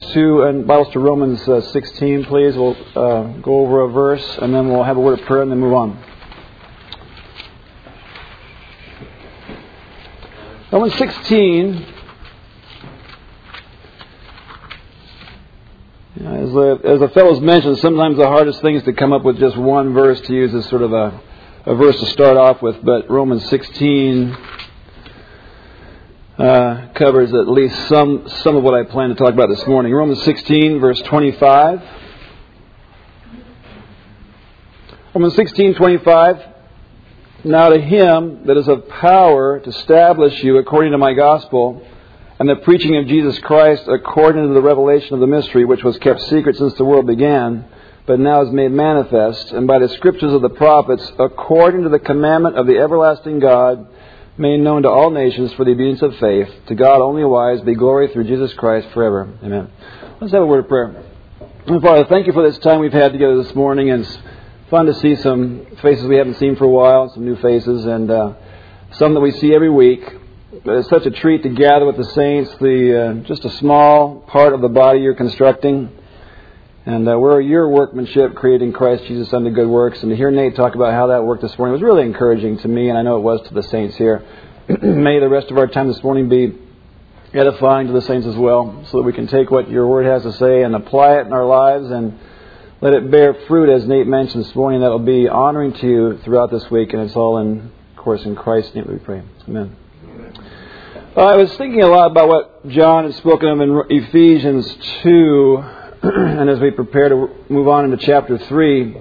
Bibles to Romans 16, please. We'll go over a verse, and then we'll have a word of prayer, and then move on. Romans 16. As the fellows mentioned, sometimes the hardest thing is to come up with just one verse to use as sort of a verse to start off with. But Romans 16 covers at least some of what I plan to talk about this morning. Romans 16, verse 25. Romans 16:25. Now to him that is of power to establish you according to my gospel, and the preaching of Jesus Christ according to the revelation of the mystery, which was kept secret since the world began, but now is made manifest, and by the scriptures of the prophets, according to the commandment of the everlasting God, made known to all nations for the obedience of faith. To God only wise be glory through Jesus Christ forever. Amen. Let's have a word of prayer. Father, thank you for this time we've had together this morning, and it's fun to see some faces we haven't seen for a while, some new faces, and some that we see every week. It's such a treat to gather with the saints, just a small part of the body you're constructing. And we're your workmanship, creating Christ Jesus unto good works. And to hear Nate talk about how that worked this morning was really encouraging to me, and I know it was to the saints here. May the rest of our time this morning be edifying to the saints as well, so that we can take what your word has to say and apply it in our lives and let it bear fruit, as Nate mentioned this morning, that will be honoring to you throughout this week. And it's all in Christ's name we pray. Amen. I was thinking a lot about what John had spoken of in Ephesians 2, and as we prepare to move on into chapter 3.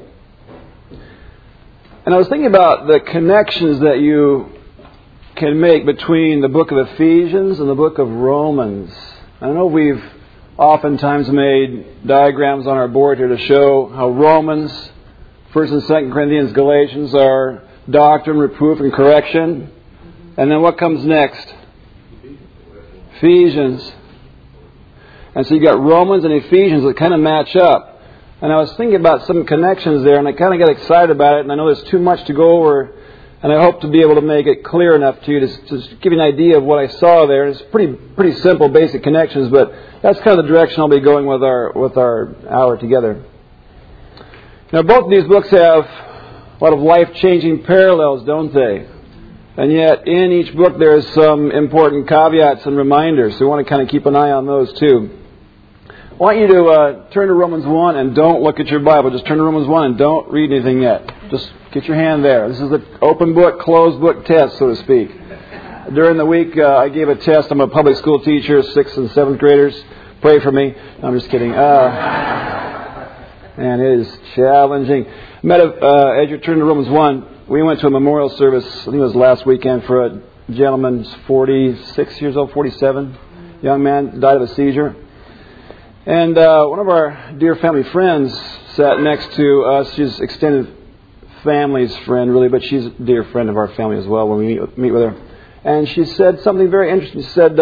And I was thinking about the connections that you can make between the book of Ephesians and the book of Romans. I know we've oftentimes made diagrams on our board here to show how Romans, 1st and 2nd Corinthians, Galatians are doctrine, reproof, and correction. And then what comes next? Ephesians. And so you got Romans and Ephesians that kind of match up. And I was thinking about some connections there, and I kind of got excited about it, and I know there's too much to go over, and I hope to be able to make it clear enough to you to give you an idea of what I saw there. It's pretty simple, basic connections, but that's kind of the direction I'll be going with our hour together. Now, both of these books have a lot of life-changing parallels, don't they? And yet, in each book, there's some important caveats and reminders. So we want to kind of keep an eye on those, too. I want you to turn to Romans 1 and don't look at your Bible. Just turn to Romans 1 and don't read anything yet. Just get your hand there. This is the open book, closed book test, so to speak. During the week, I gave a test. I'm a public school teacher, 6th and 7th graders. Pray for me. No, I'm just kidding. And it is challenging. As you turn to Romans 1, we went to a memorial service, I think it was last weekend, for a gentleman 46 years old, 47, young man, died of a seizure. And one of our dear family friends sat next to us. She's extended family's friend, really, but she's a dear friend of our family as well when we meet with her. And she said something very interesting. She said,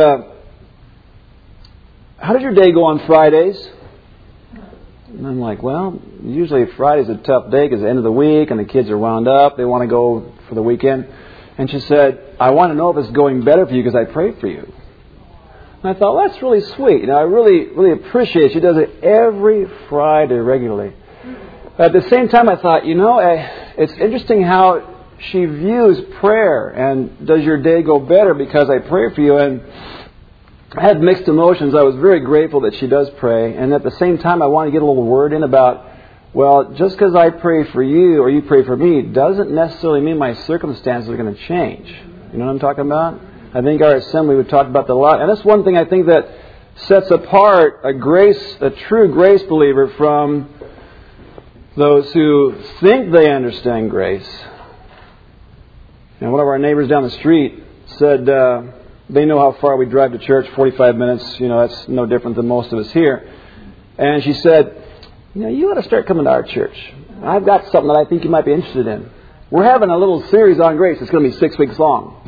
how did your day go on Fridays? And I'm like, well, usually Friday's a tough day because it's the end of the week and the kids are wound up. They want to go for the weekend. And she said, I want to know if it's going better for you because I prayed for you. And I thought, well, that's really sweet. I really appreciate it. She does it every Friday regularly. At the same time, I thought, it's interesting how she views prayer and does your day go better because I pray for you. And I had mixed emotions. I was very grateful that she does pray. And at the same time, I want to get a little word in about, well, just because I pray for you or you pray for me doesn't necessarily mean my circumstances are going to change. You know what I'm talking about? I think our assembly would talk about that a lot. And that's one thing I think that sets apart a true grace believer from those who think they understand grace. And one of our neighbors down the street said they know how far we drive to church, 45 minutes. That's no different than most of us here. And she said, you ought to start coming to our church. I've got something that I think you might be interested in. We're having a little series on grace. It's going to be 6 weeks long.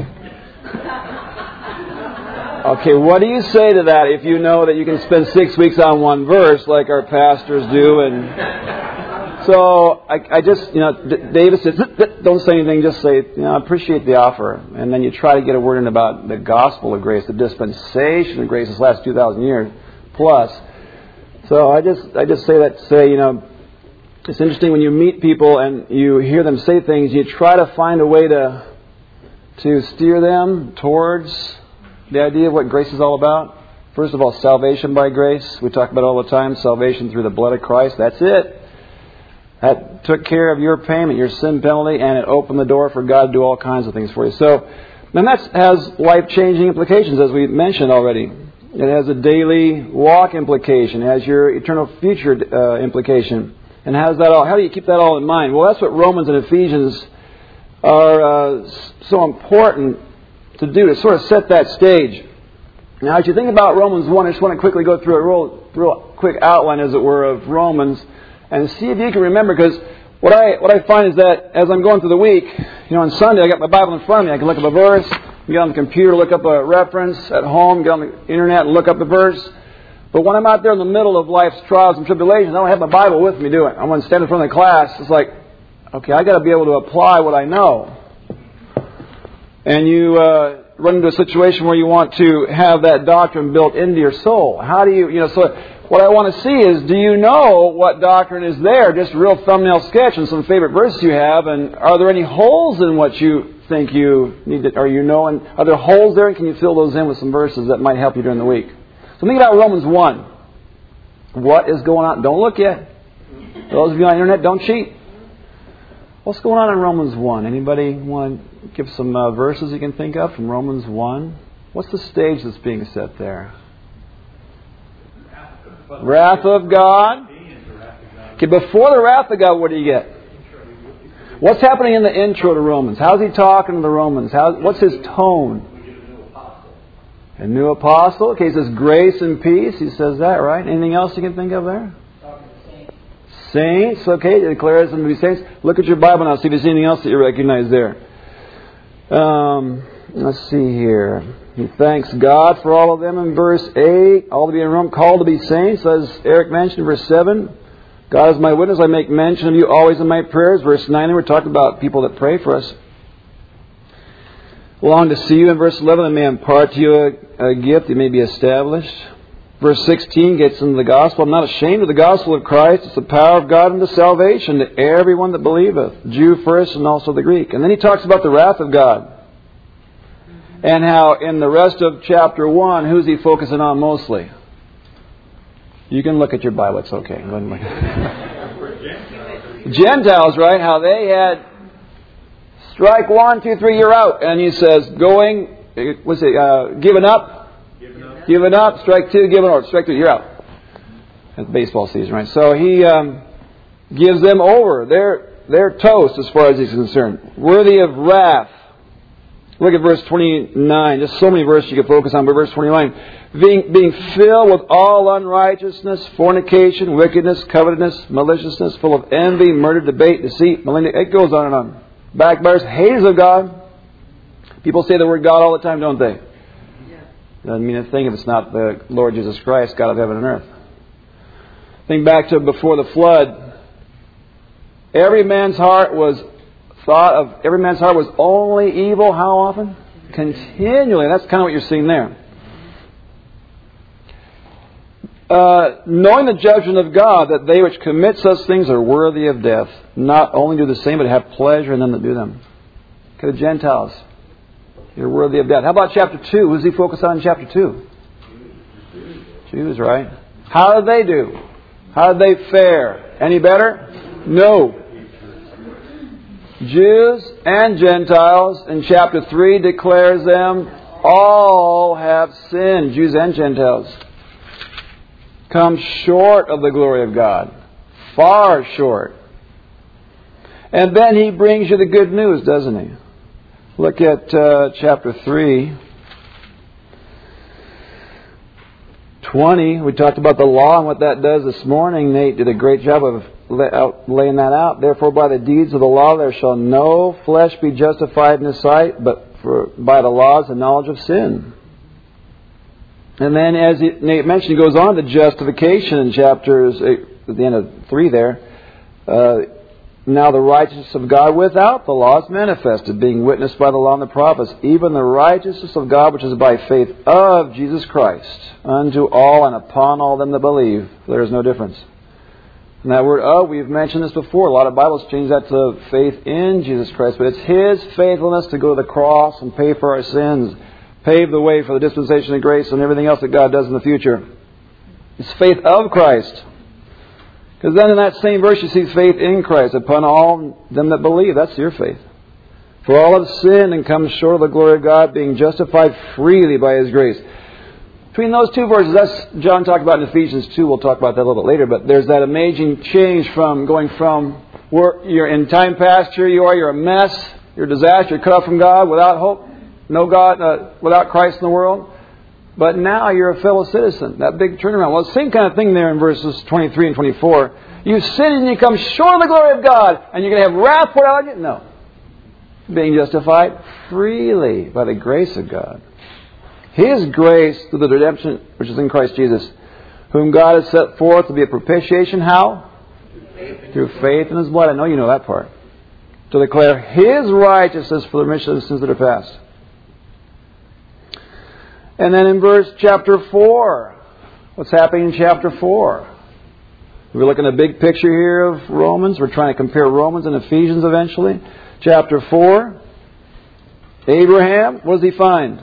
Okay, what do you say to that if you know that you can spend 6 weeks on one verse like our pastors do? And so I just, David said, don't say anything, just say, I appreciate the offer. And then you try to get a word in about the gospel of grace, the dispensation of grace this last 2,000 years plus. So I just say that to say, it's interesting when you meet people and you hear them say things, you try to find a way to steer them towards the idea of what grace is all about. First of all, salvation by grace. We talk about it all the time. Salvation through the blood of Christ. That's it. That took care of your payment, your sin penalty, and it opened the door for God to do all kinds of things for you. So, and that has life-changing implications, as we mentioned already. It has a daily walk implication. It has your eternal future implication. And how do you keep that all in mind? Well, that's what Romans and Ephesians are so important to do, to sort of set that stage. Now, as you think about Romans 1, I just want to quickly go through a real quick outline, as it were, of Romans, and see if you can remember, because what I find is that as I'm going through the week, on Sunday I got my Bible in front of me, I can look up a verse, get on the computer, look up a reference, at home, get on the internet and look up the verse. But when I'm out there in the middle of life's trials and tribulations, I don't have my Bible with me, do it. I'm going to stand in front of the class. It's like, okay, I got to be able to apply what I know. And you run into a situation where you want to have that doctrine built into your soul. How do you so what I want to see is, do you know what doctrine is there? Just a real thumbnail sketch and some favorite verses you have, and are there any holes in what you think you need to, and are there holes there, and can you fill those in with some verses that might help you during the week? So think about Romans 1. What is going on? Don't look yet. Those of you on the internet, don't cheat. What's going on in Romans 1? Anybody want to give some verses you can think of from Romans 1? What's the stage that's being set there? Wrath of God. Okay, before the wrath of God, what do you get? What's happening in the intro to Romans? How's he talking to the Romans? What's his tone? A new apostle. Okay, he says grace and peace. He says that, right? Anything else you can think of there? Saints. Okay, he declares them to be saints. Look at your Bible now. See if there's anything else that you recognize there. Let's see here. He thanks God for all of them in verse 8. All to be in Rome, called to be saints, as Eric mentioned in verse 7. God is my witness. I make mention of you always in my prayers. Verse 9, we're talking about people that pray for us. Long to see you in verse 11. I may impart to you a gift. It may be established. Verse 16 gets into the gospel. I'm not ashamed of the gospel of Christ. It's the power of God unto salvation to everyone that believeth, Jew first and also the Greek. And then he talks about the wrath of God. And how in the rest of chapter 1, who's he focusing on mostly? You can look at your Bible. It's okay. Gentiles, right? How they had strike 1, 2, 3, you're out. And he says, given up, strike 2, given over, strike 3, you're out. It's baseball season, right? So he gives them over. They're toast as far as he's concerned. Worthy of wrath. Look at verse 29. Just so many verses you could focus on, but verse 29. Being filled with all unrighteousness, fornication, wickedness, covetousness, maliciousness, full of envy, murder, debate, deceit, malignity. It goes on and on. Backbiters, haters of God. People say the word God all the time, don't they? Doesn't mean a thing if it's not the Lord Jesus Christ, God of heaven and earth. Think back to before the flood. Every man's heart was only evil. How often? Continually. That's kind of what you're seeing there. Knowing the judgment of God, that they which commit such things are worthy of death. Not only do the same, but have pleasure in them that do them. Okay, the Gentiles. You're worthy of death. How about chapter 2? Who's he focused on in chapter 2? Jews, right? How did they do? How did they fare? Any better? No. Jews and Gentiles in chapter 3 declares them all have sinned. Jews and Gentiles come short of the glory of God. Far short. And then he brings you the good news, doesn't he? Look at chapter 3. 20. We talked about the law and what that does this morning. Nate did a great job of laying that out. Therefore, by the deeds of the law, there shall no flesh be justified in His sight, but by the law is the knowledge of sin. And then, as Nate mentioned, he goes on to justification in chapters, at the end of 3 there. Now the righteousness of God without the law is manifested, being witnessed by the law and the prophets, even the righteousness of God which is by faith of Jesus Christ, unto all and upon all them that believe. There is no difference. And that word of, we've mentioned this before. A lot of Bibles change that to faith in Jesus Christ. But it's His faithfulness to go to the cross and pay for our sins, pave the way for the dispensation of grace and everything else that God does in the future. It's faith of Christ. Because then in that same verse you see faith in Christ upon all them that believe. That's your faith. For all have sinned and come short of the glory of God, being justified freely by His grace. Between those two verses, that's John talked about in Ephesians 2. We'll talk about that a little bit later. But there's that amazing change from going from where you're in time past, here you are, you're a mess, you're a disaster, you're cut off from God, without hope, no God, without Christ in the world. But now you're a fellow citizen. That big turnaround. Well, the same kind of thing there in verses 23 and 24. You sin and you come short of the glory of God, and you're going to have wrath poured out on you? No. Being justified freely by the grace of God. His grace through the redemption which is in Christ Jesus, whom God has set forth to be a propitiation. How? Through faith in His blood. I know you know that part. To declare His righteousness for the remission of the sins that are past. And then in chapter 4, what's happening in chapter 4? We're looking at a big picture here of Romans. We're trying to compare Romans and Ephesians eventually. Chapter 4, Abraham, what does he find?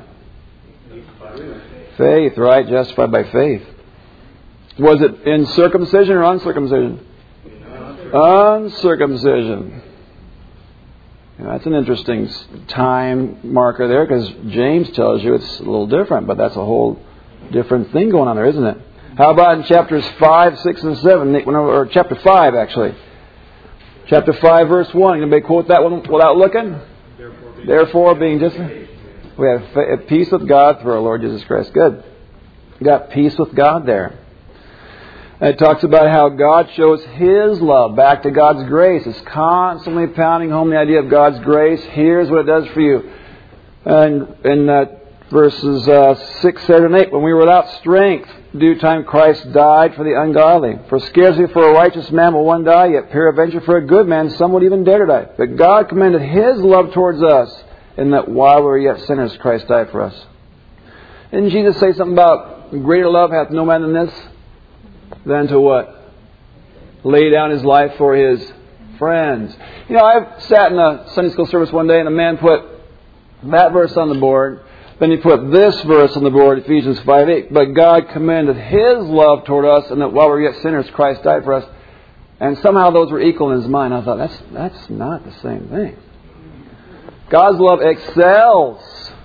Faith, right? Justified by faith. Was it in circumcision or uncircumcision? Uncircumcision. That's an interesting time marker there, because James tells you it's a little different, but that's a whole different thing going on there, isn't it? How about in chapters 5, 6, and 7? Or chapter 5, actually. Chapter 5, verse 1. Anybody quote that one without looking? Therefore, being just... We have peace with God through our Lord Jesus Christ. Good. We got peace with God there. And it talks about how God shows His love back to God's grace. It's constantly pounding home the idea of God's grace. Here's what it does for you. And in verses 6, 7, and 8, when we were without strength, due time Christ died for the ungodly. For scarcely for a righteous man will one die, yet peradventure for a good man some would even dare to die. But God commended His love towards us, in that while we were yet sinners, Christ died for us. Didn't Jesus say something about greater love hath no man than this? Than to what? Lay down his life for his friends. You know, I sat in a Sunday school service one day and a man put that verse on the board. Then he put this verse on the board, Ephesians 5:8. But God commended His love toward us, and that while we were yet sinners, Christ died for us. And somehow those were equal in his mind. I thought, that's not the same thing. God's love excels.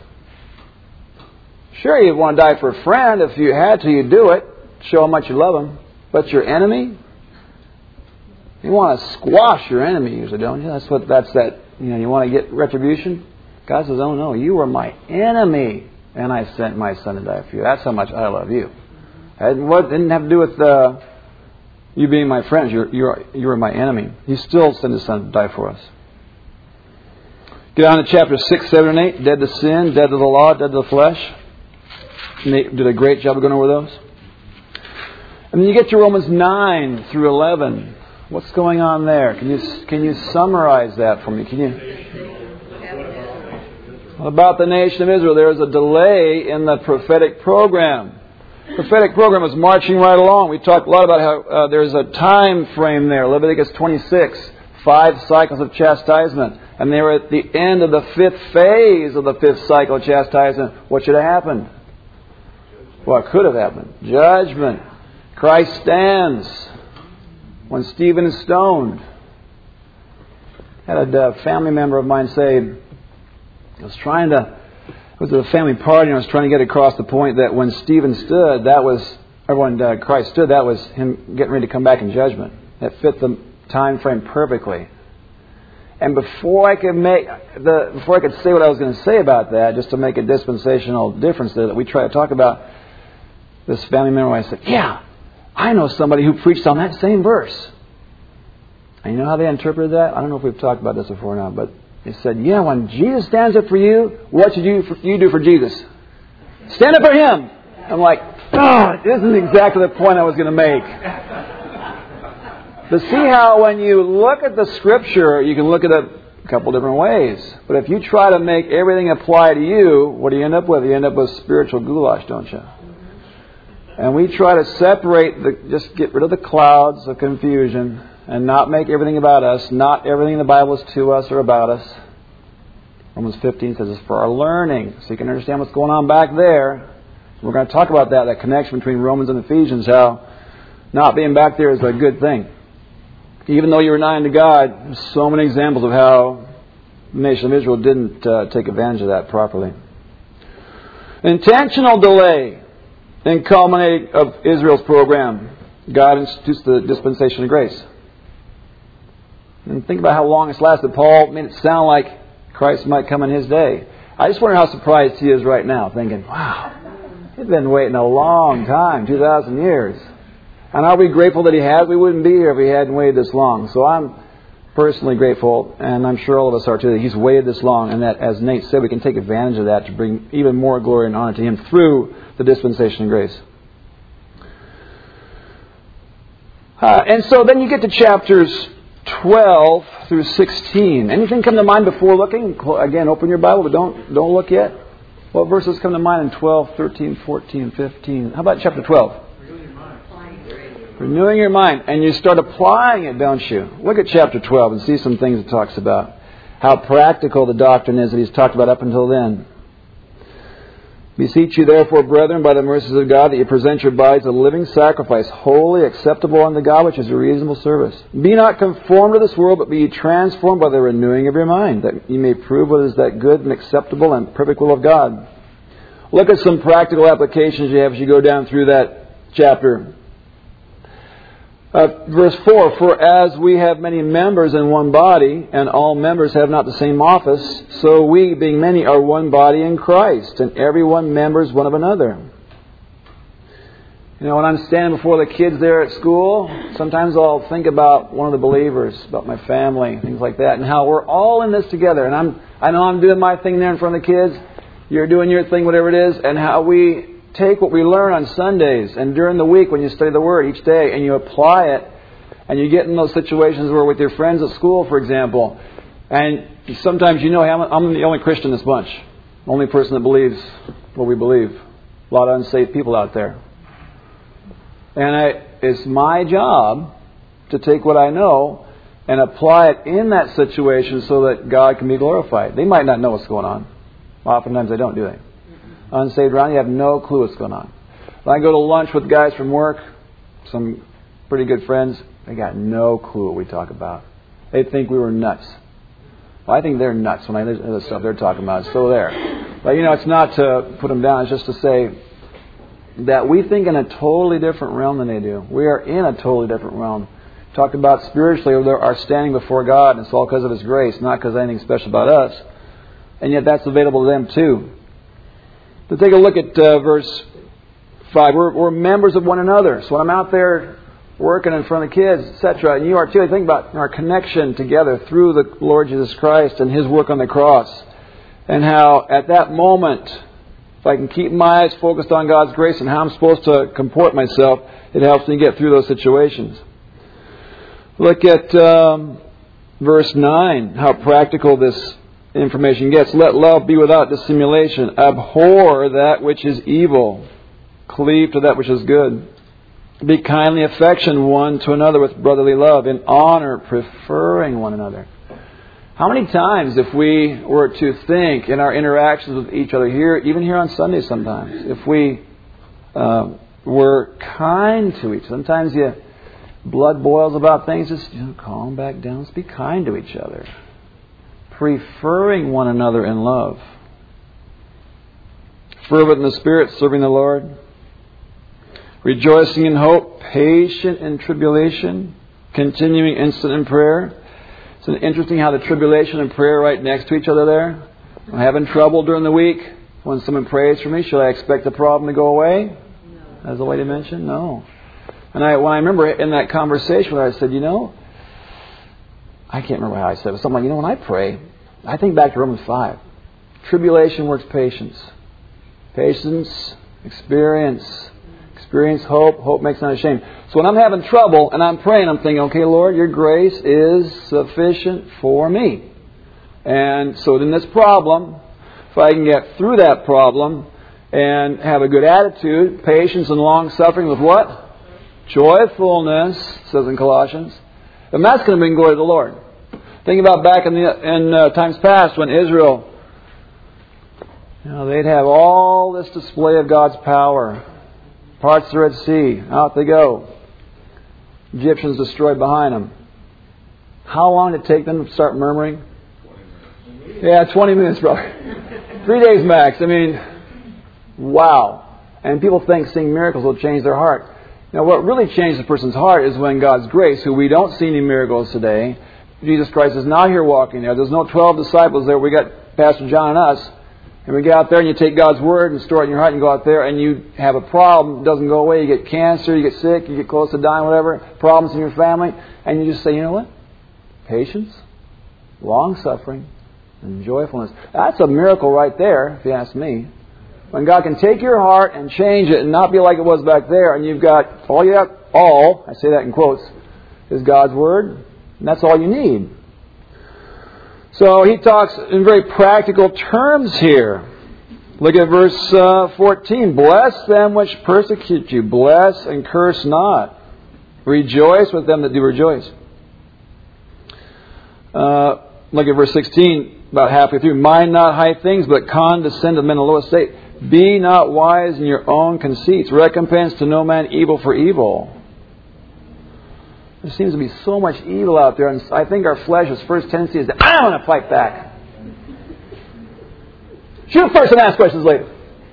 Sure, you'd want to die for a friend. If you had to, you'd do it. Show how much you love him. But your enemy? You want to squash your enemy usually, don't you? You want to get retribution? God says, oh no, you were my enemy, and I sent my Son to die for you. That's how much I love you. It didn't have to do with you being my friends. You were my enemy. He still sent His Son to die for us. Get on to chapters 6, 7, and 8. Dead to sin, dead to the law, dead to the flesh. And they did a great job of going over those. And then you get to Romans 9 through 11. What's going on there? Can you summarize that for me? About the nation of Israel, there is a delay in the prophetic program. The prophetic program is marching right along. We talked a lot about how there's a time frame there. Leviticus 26, 5 cycles of chastisement. And they were at the end of the 5th phase of the 5th cycle of chastisement. What should have happened? What could have happened? Judgment. Christ stands when Stephen is stoned. I had a family member of mine say, it was at a family party, and I was trying to get across the point that when Stephen stood, when Christ stood, that was Him getting ready to come back in judgment. That fit the time frame perfectly. And before I could say what I was going to say about that, just to make a dispensational difference there that we try to talk about, this family member, I said, yeah, I know somebody who preached on that same verse. And you know how they interpreted that? I don't know if we've talked about this before or not, but they said, yeah, when Jesus stands up for you, what should you do for Jesus? Stand up for Him. I'm like, this isn't exactly the point I was going to make. But see how when you look at the Scripture, you can look at it a couple different ways. But if you try to make everything apply to you, what do you end up with? You end up with spiritual goulash, don't you? And we try to separate, just get rid of the clouds of confusion and not make everything about us. Not everything in the Bible is to us or about us. Romans 15 says it's for our learning, so you can understand what's going on back there. We're going to talk about that connection between Romans and Ephesians, how not being back there is a good thing. Even though you were nigh unto God, there's so many examples of how the nation of Israel didn't take advantage of that properly. Intentional delay in culminating of Israel's program. God institutes the dispensation of grace. And think about how long it's lasted. Paul made it sound like Christ might come in His day. I just wonder how surprised he is right now, thinking, wow, he's been waiting a long time, 2,000 years. And are we grateful that He has? We wouldn't be here if He hadn't waited this long. So I'm personally grateful, and I'm sure all of us are too, that He's waited this long, and that, as Nate said, we can take advantage of that to bring even more glory and honor to Him through the dispensation of grace. And so then you get to chapters 12 through 16. Anything come to mind before looking? Again, open your Bible, but don't look yet. What verses come to mind in 12, 13, 14, 15? How about chapter 12? Renewing your mind. And you start applying it, don't you? Look at chapter 12 and see some things it talks about. How practical the doctrine is that he's talked about up until then. Beseech you therefore, brethren, by the mercies of God, that you present your bodies a living sacrifice, holy, acceptable unto God, which is a reasonable service. Be not conformed to this world, but be ye transformed by the renewing of your mind, that you may prove what is that good and acceptable and perfect will of God. Look at some practical applications you have as you go down through that chapter. Verse 4, for as we have many members in one body, and all members have not the same office, so we, being many, are one body in Christ, and every one members one of another. You know, when I'm standing before the kids there at school, sometimes I'll think about one of the believers, about my family, things like that, and how we're all in this together. And I know I'm doing my thing there in front of the kids, you're doing your thing, whatever it is, and how we take what we learn on Sundays and during the week when you study the Word each day and you apply it, and you get in those situations where with your friends at school, for example, and sometimes you know, hey, I'm the only Christian in this bunch, the only person that believes what we believe. A lot of unsaved people out there. And it's my job to take what I know and apply it in that situation so that God can be glorified. They might not know what's going on. Oftentimes they don't, do they? Unsaved around, you have no clue what's going on. When I go to lunch with guys from work, some pretty good friends, they got no clue what we talk about. They think we were nuts. Well, I think they're nuts when I listen to the stuff they're talking about. It's still there. But, you know, it's not to put them down. It's just to say that we think in a totally different realm than they do. We are in a totally different realm. Talk about spiritually, our standing before God, and it's all because of His grace, not because of anything special about us. And yet that's available to them too. To take a look at verse 5. We're members of one another. So when I'm out there working in front of kids, etc., and you are too, I think about our connection together through the Lord Jesus Christ and His work on the cross. And how at that moment, if I can keep my eyes focused on God's grace and how I'm supposed to comport myself, it helps me get through those situations. Look at verse 9, how practical this information gets. Let love be without dissimulation. Abhor that which is evil. Cleave to that which is good. Be kindly affectioned one to another with brotherly love, in honor, preferring one another. How many times, if we were to think in our interactions with each other here, even here on Sunday sometimes, if we were kind to each other, sometimes blood boils about things, just calm back down, let's be kind to each other. Preferring one another in love. Fervent in the Spirit, serving the Lord. Rejoicing in hope, patient in tribulation, continuing instant in prayer. It's interesting how the tribulation and prayer are right next to each other there. I'm having trouble during the week. When someone prays for me, should I expect the problem to go away? No. As the lady mentioned, no. And when I remember in that conversation where I said, I can't remember how I said it, but something like, when I pray, I think back to Romans 5. Tribulation works patience. Patience, experience Experience hope. Hope makes not ashamed. So when I'm having trouble and I'm praying, I'm thinking, okay, Lord, your grace is sufficient for me. And so in this problem, if I can get through that problem and have a good attitude, patience and long-suffering with what? Joyfulness, it says in Colossians. And that's going to bring glory to the Lord. Think about back in times past when Israel, they'd have all this display of God's power. Parts of the Red Sea, out they go. Egyptians destroyed behind them. How long did it take them to start murmuring? 20 minutes probably. 3 days max. Wow. And people think seeing miracles will change their heart. Now, what really changed a person's heart is when God's grace, who we don't see any miracles today, Jesus Christ is not here walking there. There's no 12 disciples there. We got Pastor John and us. And we get out there and you take God's Word and store it in your heart and you go out there and you have a problem. It doesn't go away. You get cancer, you get sick, you get close to dying, whatever. Problems in your family. And you just say, you know what? Patience, long-suffering, and joyfulness. That's a miracle right there, if you ask me. When God can take your heart and change it and not be like it was back there, and you've got all, I say that in quotes, is God's Word, and that's all you need. So he talks in very practical terms here. Look at verse 14. Bless them which persecute you. Bless and curse not. Rejoice with them that do rejoice. Look at verse 16, about halfway through. Mind not high things, but condescend to men in low estate. Be not wise in your own conceits. Recompense to no man evil for evil. There seems to be so much evil out there, and I think our flesh's first tendency is that I want to fight back. Shoot first and ask questions later.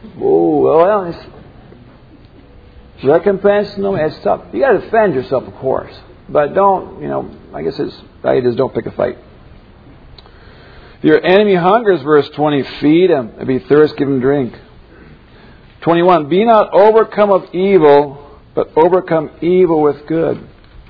Recompense to no man. It's tough. You got to defend yourself, of course, but don't. I guess his idea is don't pick a fight. If your enemy hungers, verse 20, feed him. If he thirsts, give him drink. 21, be not overcome of evil, but overcome evil with good.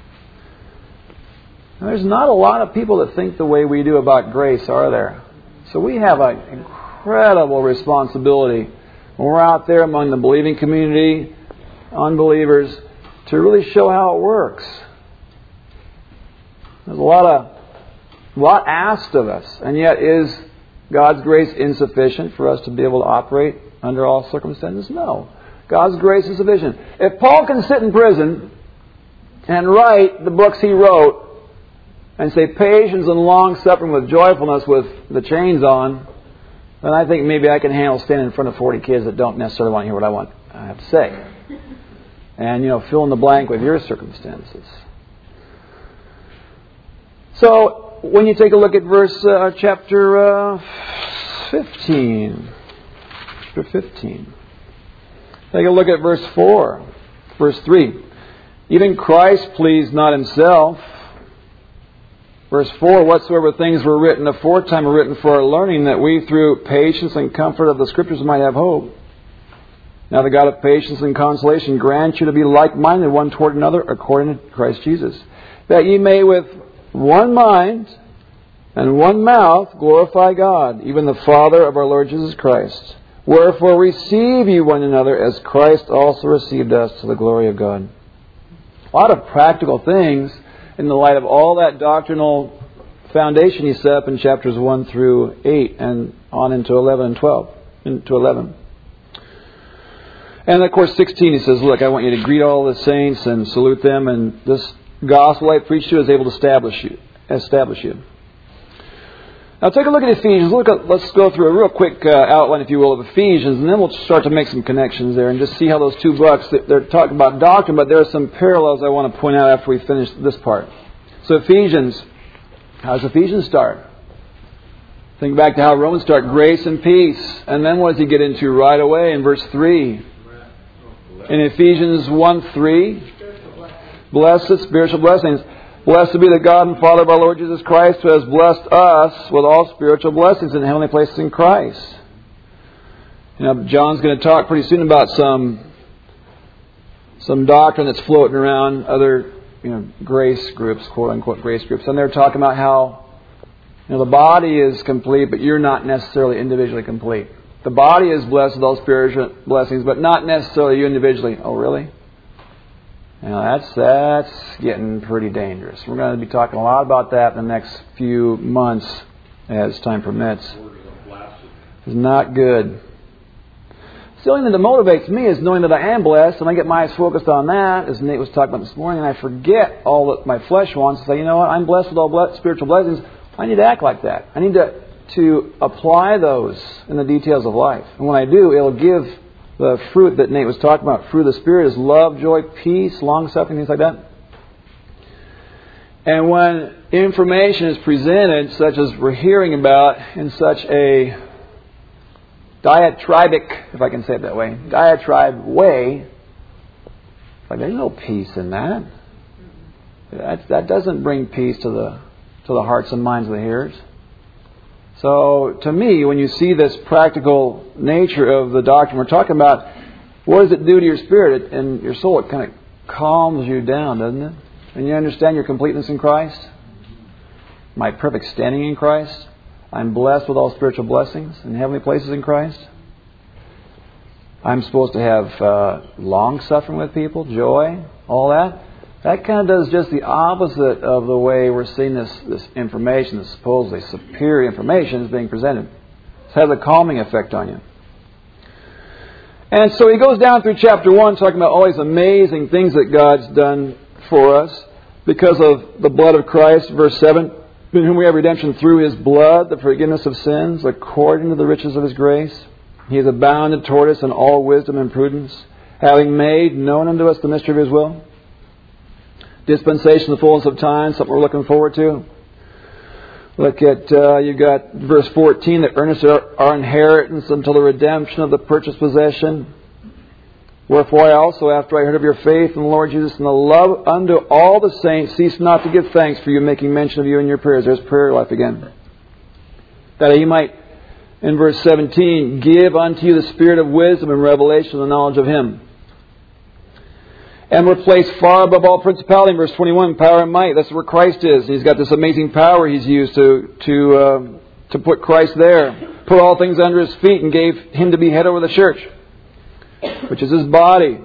Now, there's not a lot of people that think the way we do about grace, are there? So we have an incredible responsibility when we're out there among the believing community, unbelievers, to really show how it works. There's a lot asked of us, and yet is God's grace insufficient for us to be able to operate under all circumstances? No. God's grace is sufficient. If Paul can sit in prison and write the books he wrote and say patience and long-suffering with joyfulness with the chains on, then I think maybe I can handle standing in front of 40 kids that don't necessarily want to hear what I have to say. And, fill in the blank with your circumstances. So, when you take a look at chapter 15. Chapter 15. Take a look at verse 4. Verse 3. Even Christ pleased not himself. Verse 4, whatsoever things were written aforetime were written for our learning, that we through patience and comfort of the Scriptures might have hope. Now the God of patience and consolation grant you to be like-minded one toward another according to Christ Jesus, that ye may with one mind and one mouth glorify God, even the Father of our Lord Jesus Christ. Wherefore receive ye one another as Christ also received us to the glory of God. A lot of practical things in the light of all that doctrinal foundation he set up in chapters 1 through 8 and on into 11 and 12. Into 11. And of course 16 he says, look, I want you to greet all the saints and salute them, and this gospel I preach to you is able to establish you. Now take a look at Ephesians. Let's go through a real quick outline, if you will, of Ephesians, and then we'll start to make some connections there and just see how those two books, they're talking about doctrine, but there are some parallels I want to point out after we finish this part. So Ephesians, how does Ephesians start? Think back to how Romans start, grace and peace. And then what does he get into right away in verse 3? In Ephesians 1:3, blessed spiritual blessings. Blessed be the God and Father of our Lord Jesus Christ, who has blessed us with all spiritual blessings in heavenly places in Christ. John's going to talk pretty soon about some doctrine that's floating around other, grace groups, quote unquote grace groups, and they're talking about how the body is complete, but you're not necessarily individually complete. The body is blessed with all spiritual blessings, but not necessarily you individually. Oh, really? Now that's getting pretty dangerous. We're going to be talking a lot about that in the next few months as time permits. It's not good. The only thing that motivates me is knowing that I am blessed, and I get my eyes focused on that, as Nate was talking about this morning, and I forget all that my flesh wants, and say, you know what, I'm blessed with all spiritual blessings. I need to act like that. I need to apply those in the details of life. And when I do, it'll give the fruit that Nate was talking about. Fruit of the Spirit is love, joy, peace, long-suffering, things like that. And when information is presented, such as we're hearing about, in such a diatribic, if I can say it that way, diatribe way, like there's no peace in that. That doesn't bring peace to the hearts and minds of the hearers. So, to me, when you see this practical nature of the doctrine we're talking about, what does it do to your spirit and your soul? It kind of calms you down, doesn't it? And you understand your completeness in Christ, my perfect standing in Christ. I'm blessed with all spiritual blessings in heavenly places in Christ. I'm supposed to have long-suffering with people, joy, all that. That kind of does just the opposite of the way we're seeing this information, this supposedly superior information is being presented. It has a calming effect on you. And so he goes down through chapter 1 talking about all these amazing things that God's done for us because of the blood of Christ. Verse 7, in whom we have redemption through His blood, the forgiveness of sins, according to the riches of His grace. He has abounded toward us in all wisdom and prudence, having made known unto us the mystery of His will. Dispensation, the fullness of time, something we're looking forward to. Look at, you've got verse 14, that earnest our inheritance until the redemption of the purchased possession. Wherefore I also, after I heard of your faith in the Lord Jesus and the love unto all the saints, cease not to give thanks for you, making mention of you in your prayers. There's prayer life again. That He might, in verse 17, give unto you the spirit of wisdom and revelation of the knowledge of Him. And we're placed far above all principality. In verse 21, power and might. That's where Christ is. He's got this amazing power He's used to put Christ there. Put all things under His feet and gave Him to be head over the church, which is His body.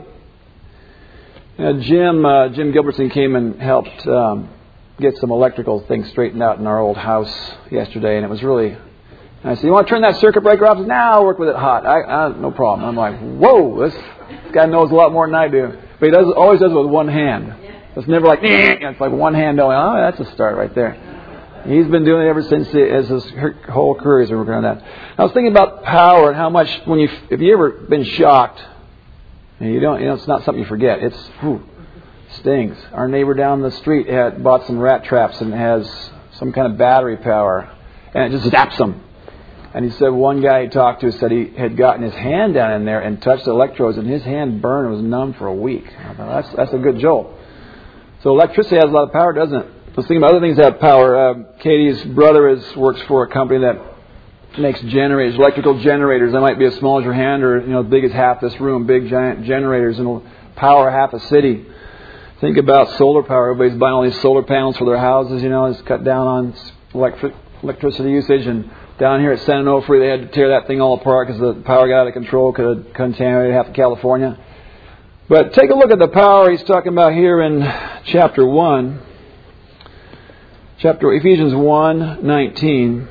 Jim Gilbertson came and helped get some electrical things straightened out in our old house yesterday, and it was really... And I said, you want to turn that circuit breaker off? He said, no, I'll work with it hot. No problem. I'm like, whoa, this guy knows a lot more than I do. But he always does it with one hand. It's never like, it's like one hand going, oh, that's a start right there. He's been doing it ever since as his whole career he's been working on that. I was thinking about power and how much, if you ever been shocked, and it's not something you forget. It stings. Our neighbor down the street bought some rat traps and has some kind of battery power, and it just zaps them. And he said one guy he talked to said he had gotten his hand down in there and touched the electrodes, and his hand burned and was numb for a week. I thought, that's a good jolt. So electricity has a lot of power, doesn't it? Let's think about other things that have power. Katie's brother works for a company that makes generators, electrical generators. They might be as small as your hand or as big as half this room, big giant generators, and will power half a city. Think about solar power. Everybody's buying all these solar panels for their houses, just cut down on electricity usage. And down here at San Onofre, they had to tear that thing all apart because the power got out of control, could have contaminated half of California. But take a look at the power he's talking about here in chapter 1. Ephesians 1:19.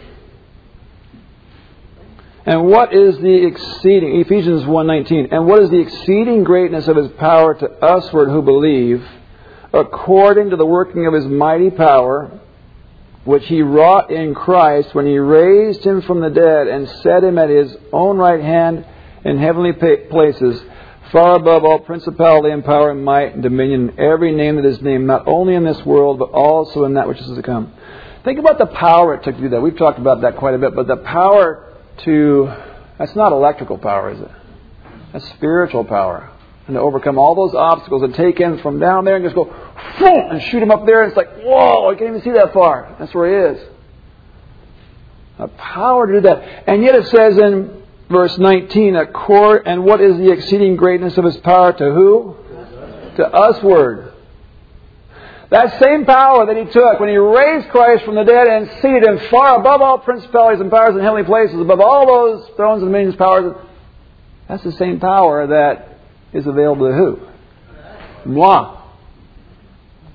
And what is the exceeding, Ephesians 1:19, and what is the exceeding greatness of His power to usward who believe, according to the working of His mighty power, which He wrought in Christ when He raised Him from the dead and set Him at His own right hand in heavenly places, far above all principality and power and might and dominion, and every name that is named, not only in this world, but also in that which is to come. Think about the power it took to do that. We've talked about that quite a bit, but the power that's not electrical power, is it? That's spiritual power. And to overcome all those obstacles and take Him from down there and just go, and shoot Him up there, and it's like, whoa, I can't even see that far. That's where He is. A power to do that. And yet it says in verse 19, and what is the exceeding greatness of His power to who? To usward. That same power that He took when He raised Christ from the dead and seated Him far above all principalities and powers in heavenly places, above all those thrones and dominions, powers, that's the same power that is available to who? Moi.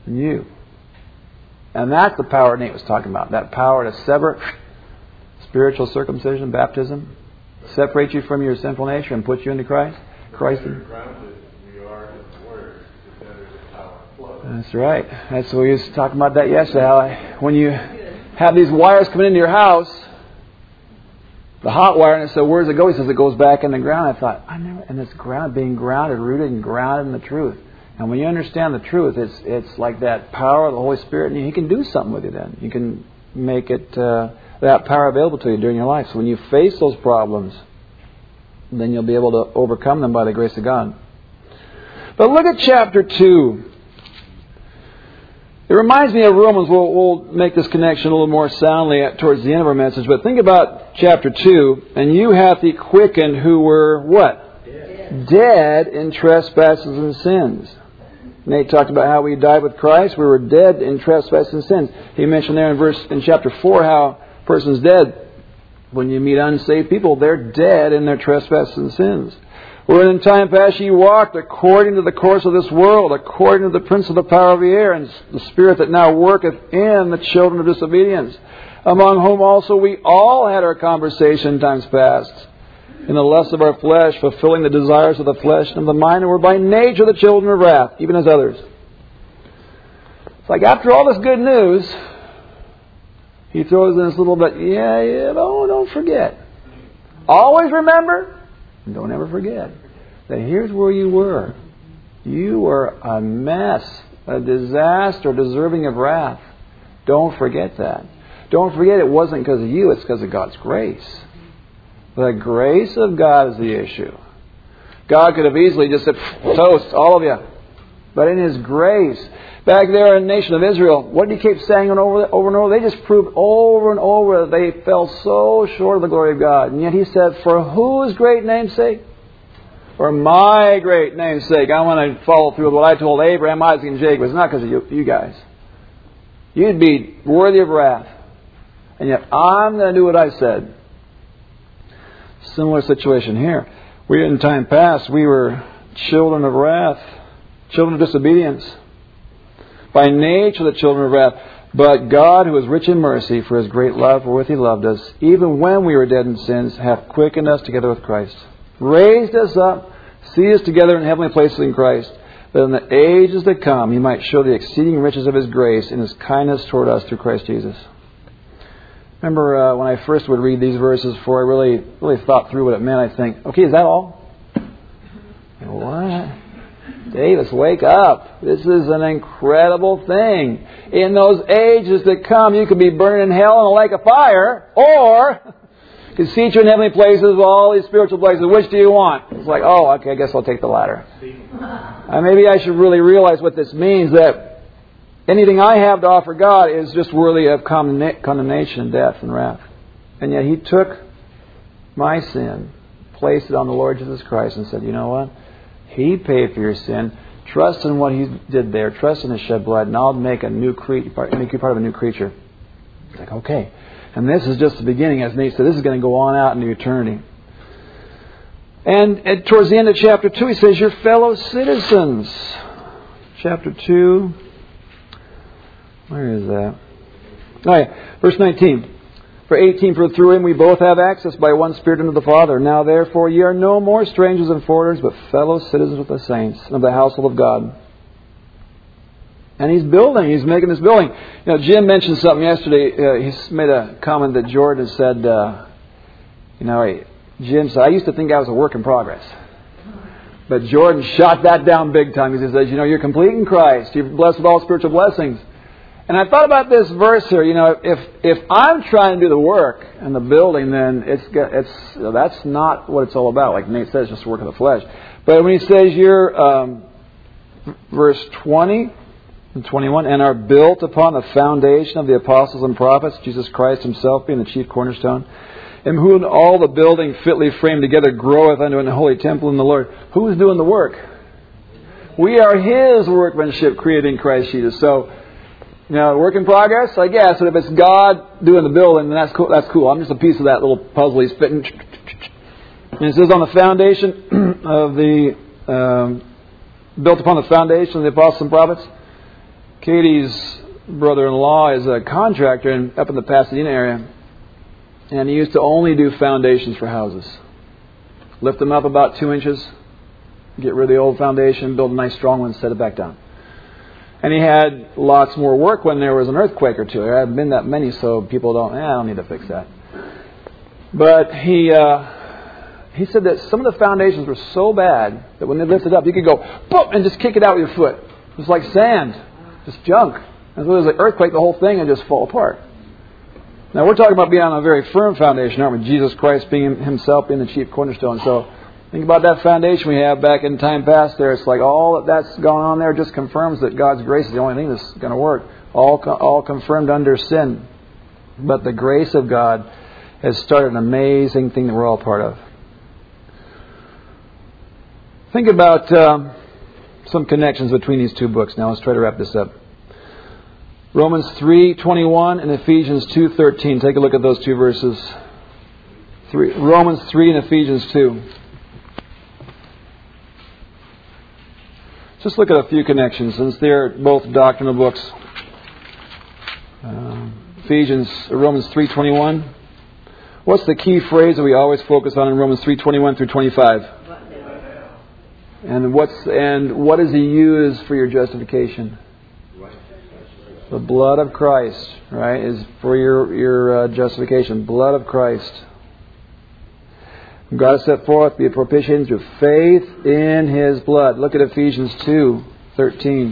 in you. And that's the power Nate was talking about. That power to sever spiritual circumcision, baptism, separate you from your sinful nature and put you into Christ. Christ. That's right. That's what we was talking about that yesterday. How when you have these wires coming into your house, the hot wire, and it said, where does it go? He says it goes back in the ground. I thought, and it's being grounded, rooted and grounded in the truth. And when you understand the truth, it's like that power of the Holy Spirit, and He can do something with you then. You can make it that power available to you during your life. So when you face those problems, then you'll be able to overcome them by the grace of God. But look at chapter 2. It reminds me of Romans. We'll make this connection a little more soundly towards the end of our message. But think about chapter 2. And you hath He quickened who were what? Dead in trespasses and sins. Nate talked about how we died with Christ. We were dead in trespasses and sins. He mentioned there in chapter 4 how a person's dead. When you meet unsaved people, they're dead in their trespasses and sins. Wherein in time past ye walked according to the course of this world, according to the prince of the power of the air, and the spirit that now worketh in the children of disobedience, among whom also we all had our conversation in times past, in the lusts of our flesh, fulfilling the desires of the flesh and of the mind, and were by nature the children of wrath, even as others. It's like after all this good news, He throws in this little bit, don't forget. Always remember, and don't ever forget, that here's where you were. You were a mess, a disaster, deserving of wrath. Don't forget that. Don't forget it wasn't because of you, it's because of God's grace. The grace of God is the issue. God could have easily just said, toast, all of you. But in His grace, back there in the nation of Israel, what did He keep saying over and over? They just proved over and over that they fell so short of the glory of God. And yet He said, for whose great name's sake? For my great name's sake. I want to follow through with what I told Abraham, Isaac, and Jacob. It's not because of you guys. You'd be worthy of wrath. And yet I'm going to do what I said. Similar situation here. We in time past, we were children of wrath, children of disobedience. By nature the children of wrath. But God, who is rich in mercy, for His great love wherewith He loved us, even when we were dead in sins, hath quickened us together with Christ. Raised us up, seated us together in heavenly places in Christ, that in the ages to come He might show the exceeding riches of His grace and His kindness toward us through Christ Jesus. Remember when I first would read these verses before I really thought through what it meant, I think, okay, is that all? What? Davis, wake up. This is an incredible thing. In those ages that come, you could be burned in hell in a lake of fire, or you could seat you in heavenly places, all these spiritual places. Which do you want? It's like, okay, I guess I'll take the latter. Maybe I should really realize what this means, that anything I have to offer God is just worthy of condemnation, death, and wrath. And yet He took my sin, placed it on the Lord Jesus Christ, and said, you know what? He paid for your sin. Trust in what He did there. Trust in His shed blood, and I'll make make you part of a new creature. It's like, okay. And this is just the beginning. As Nate said, this is going to go on out into eternity. And towards the end of chapter 2, he says, your fellow citizens. Chapter 2. Where is that? Oh yeah, verse 19. For 18, for through Him we both have access by one Spirit unto the Father. Now therefore ye are no more strangers and foreigners, but fellow citizens with the saints, and of the household of God. And He's making this building. Jim mentioned something yesterday. He made a comment that Jordan said, Jim said, I used to think I was a work in progress. But Jordan shot that down big time. He says, you're complete in Christ. You're blessed with all spiritual blessings. And I thought about this verse here. If I'm trying to do the work in the building, then that's not what it's all about. Like Nate says, just work of the flesh. But when he says here, verse 20 and 21, and are built upon the foundation of the apostles and prophets, Jesus Christ Himself being the chief cornerstone, in whom all the building fitly framed together groweth unto an holy temple in the Lord. Who is doing the work? We are His workmanship created in Christ Jesus. So, work in progress, I guess. And if it's God doing the building, then that's cool. That's cool. I'm just a piece of that little puzzle He's fitting. And it says on the foundation of the built upon the foundation of the apostles and prophets. Katie's brother-in-law is a contractor up in the Pasadena area. And he used to only do foundations for houses. Lift them up about 2 inches, get rid of the old foundation, build a nice strong one, set it back down. And he had lots more work when there was an earthquake or two. There haven't been that many, so people I don't need to fix that. But he said that some of the foundations were so bad that when they lifted up, you could go, boom, and just kick it out with your foot. It was like sand, just junk. And so there was an earthquake, the whole thing would just fall apart. Now we're talking about being on a very firm foundation, aren't we? Jesus Christ being Himself being the chief cornerstone. So think about that foundation we have back in time past there. It's like all that's going on there just confirms that God's grace is the only thing that's going to work. All confirmed under sin. But the grace of God has started an amazing thing that we're all part of. Think about some connections between these two books. Now let's try to wrap this up. Romans 3:21 and Ephesians 2:13. Take a look at those two verses. Romans 3 and Ephesians 2. Just look at a few connections, since they're both doctrinal books. Romans 3:21. What's the key phrase that we always focus on in Romans 3:21 through 25? And what does He use for your justification? The blood of Christ, right, is for your justification. Blood of Christ. God has set forth, be a propitiation through faith in His blood. Look at Ephesians 2:13.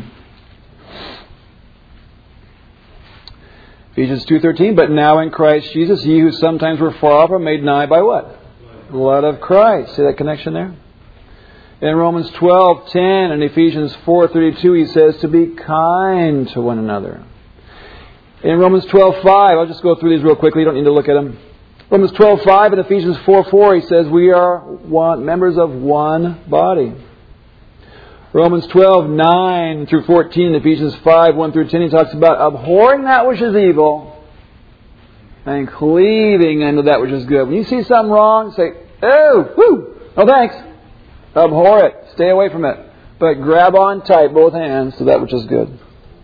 Ephesians 2:13, but now in Christ Jesus, ye who sometimes were far off are made nigh by what? Blood of Christ. See that connection there? In Romans 12:10 and Ephesians 4:32, he says to be kind to one another. In Romans 12:5, I'll just go through these real quickly. You don't need to look at them. Romans 12:5 and Ephesians 4:4, he says we are members of one body. Romans 12:9 through 14, Ephesians 5:1 through 10, he talks about abhorring that which is evil and cleaving unto that which is good. When you see something wrong, say, oh, whoo, no thanks. Abhor it. Stay away from it. But grab on tight both hands to that which is good.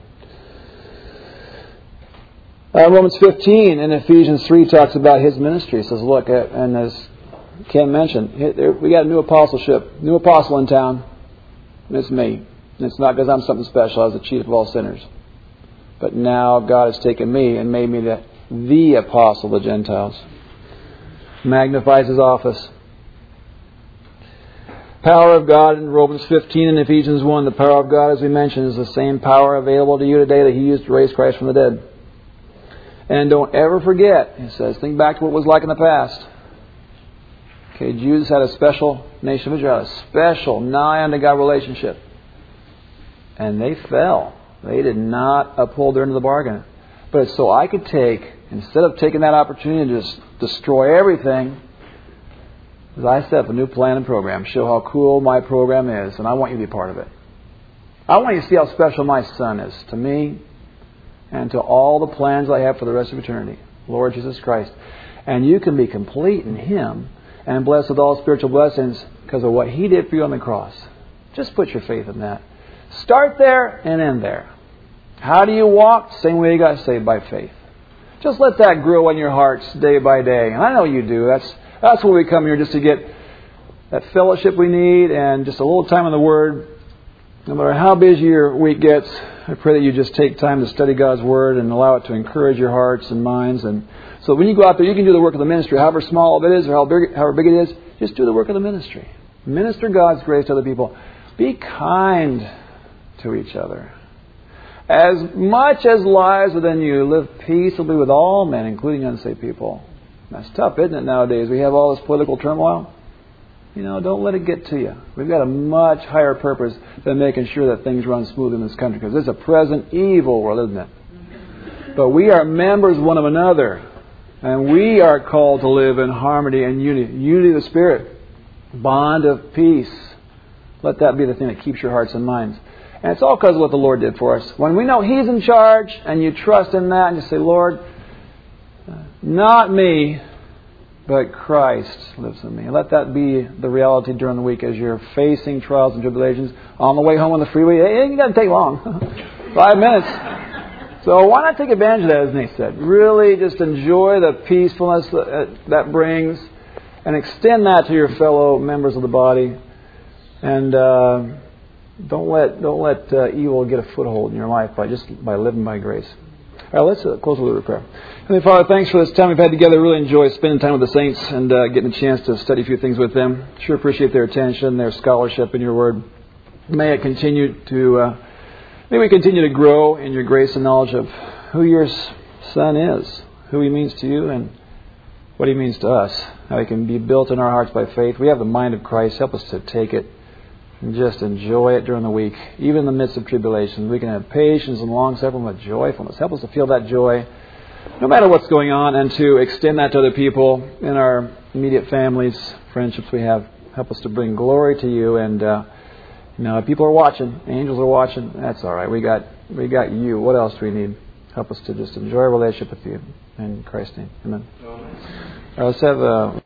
Romans 15 and Ephesians 3 talks about His ministry. It says, look, and as Ken mentioned, we got a new apostleship, new apostle in town. And it's me. And it's not because I'm something special. I was the chief of all sinners. But now God has taken me and made me the apostle of the Gentiles. Magnifies His office. Power of God in Romans 15 and Ephesians 1. The power of God, as we mentioned, is the same power available to you today that He used to raise Christ from the dead. And don't ever forget, he says, think back to what it was like in the past. Okay, Jews had a special, nation of Israel, a special nigh unto God relationship. And they fell. They did not uphold their end of the bargain. But so I could instead of taking that opportunity to just destroy everything, I set up a new plan and program, show how cool my program is, and I want you to be part of it. I want you to see how special my Son is to me and to all the plans I have for the rest of eternity. Lord Jesus Christ. And you can be complete in Him and blessed with all spiritual blessings because of what He did for you on the cross. Just put your faith in that. Start there and end there. How do you walk? Same way you got saved, by faith. Just let that grow in your hearts day by day. And I know you do. That's why we come here, just to get that fellowship we need and just a little time in the Word. No matter how busy your week gets, I pray that you just take time to study God's Word and allow it to encourage your hearts and minds. And so when you go out there, you can do the work of the ministry, however small it is or however big it is. Just do the work of the ministry. Minister God's grace to other people. Be kind to each other. As much as lies within you, live peaceably with all men, including unsaved people. That's tough, isn't it, nowadays? We have all this political turmoil. Don't let it get to you. We've got a much higher purpose than making sure that things run smooth in this country, because it's a present evil world, isn't it? But we are members one of another, and we are called to live in harmony and unity. Unity of the Spirit. Bond of peace. Let that be the thing that keeps your hearts and minds. And it's all because of what the Lord did for us. When we know He's in charge, and you trust in that, and you say, Lord, not me, but Christ lives in me. Let that be the reality during the week as you're facing trials and tribulations. On the way home on the freeway, it ain't going to take long. 5 minutes. So why not take advantage of that, as Nate said? Really just enjoy the peacefulness that brings and extend that to your fellow members of the body. And don't let evil get a foothold in your life by living by grace. All right, let's close with a prayer. Heavenly Father, thanks for this time we've had together. Really enjoyed spending time with the saints and getting a chance to study a few things with them. Sure appreciate their attention, their scholarship in your Word. May it continue to, may we continue to grow in your grace and knowledge of who your Son is, who He means to you, and what He means to us. How He can be built in our hearts by faith. We have the mind of Christ. Help us to take it and just enjoy it during the week, even in the midst of tribulation. We can have patience and long-suffering with joyfulness. Help us to feel that joy no matter what's going on, and to extend that to other people in our immediate families, friendships we have. Help us to bring glory to you. And people are watching. Angels are watching. That's all right. We got you. What else do we need? Help us to just enjoy a relationship with you. In Christ's name. Amen. All right, let's have